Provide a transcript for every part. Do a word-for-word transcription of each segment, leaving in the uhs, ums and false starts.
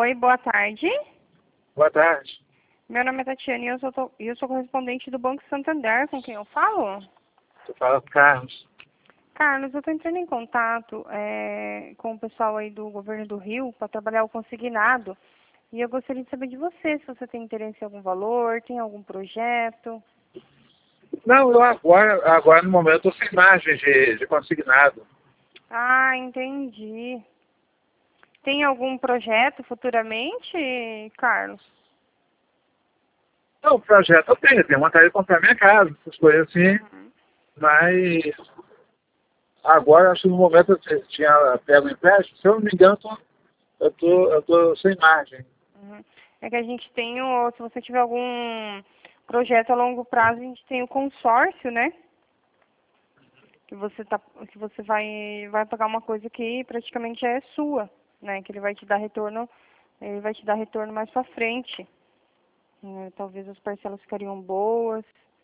Oi, boa tarde. Boa tarde. Meu nome é Tatiana e eu sou, to- eu sou correspondente do Banco Santander, com quem eu falo? Tu fala com o Carlos. Carlos, eu estou entrando em contato é, com o pessoal aí do governo do Rio para trabalhar o consignado. E eu gostaria de saber de você, se você tem interesse em algum valor, tem algum projeto. Não, eu agora, agora no momento, estou sem margem de, de consignado. Ah, entendi. Tem algum projeto futuramente, Carlos? Não, o projeto eu tenho, eu tenho vontade de comprar minha casa, essas coisas assim, Uhum. mas agora, acho que no momento eu tinha pego um empréstimo, se eu não me engano, eu tô, eu tô sem margem. Uhum. É que a gente tem, o, se você tiver algum projeto a longo prazo, a gente tem o consórcio, né? Que você tá, que você vai, vai pagar uma coisa que praticamente é sua, né? Que ele vai te dar retorno, ele vai te dar retorno mais pra frente. Né? Talvez as parcelas ficariam boas,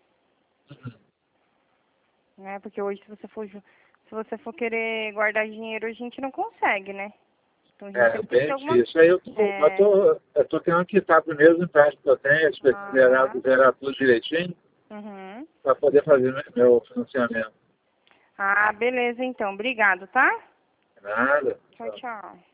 né? Porque hoje se você for, ju- se você for querer guardar dinheiro, a gente não consegue, né? Então a gente É sempre tem que ter bem alguma. difícil. Aí eu tô, eu É, tô, eu tô tendo que quitar primeiro os empréstimos que eu tenho, zerar, aham, zerar tudo direitinho, uhum. para poder fazer meu meu financiamento. Ah, beleza então. Obrigado, tá? Nada. Tchau, tchau.